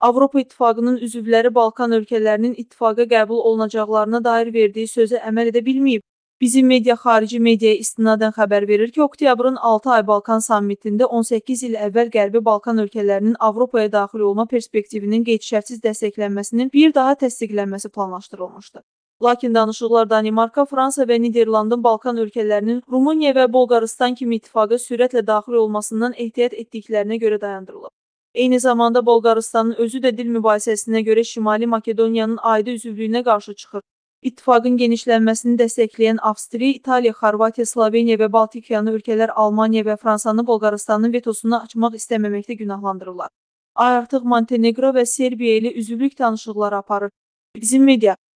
Avropa İttifaqının üzvləri Balkan ölkələrinin ittifaqa qəbul olunacaqlarına dair verdiyi sözə əməl edə bilməyib. Bizim media xarici mediaya istinadən xəbər verir ki, oktyabrın 6 ay Balkan sammitində 18 il əvvəl Qərbi Balkan ölkələrinin Avropaya daxil olma perspektivinin qeyd-şərtsiz dəstəklənməsinin bir daha təsdiqlənməsi planlaşdırılmışdı. Lakin danışıqlar Danimarka, Fransa və Niderlandın Balkan ölkələrinin Rumıniya və Bolqarıstan kimi ittifaqa sürətlə daxil olmasından ehtiyat etdiklərinə görə dayandırılıb. Eyni zamanda Bolqarıstanın özü də dil mübahisəsinə görə Şimali Makedoniyanın aidi üzvlüyünə qarşı çıxır. İttifaqın genişlənməsini dəstəkləyən Avstriya, İtaliya, Xorvatiya, Sloveniya və Baltikiyanı ölkələr Almaniya və Fransanı Bolqarıstanın vetosunu açmaq istəməməkdə günahlandırırlar. Artıq Montenegro və Serbiya ilə üzvlük danışıqları aparır. Bizim media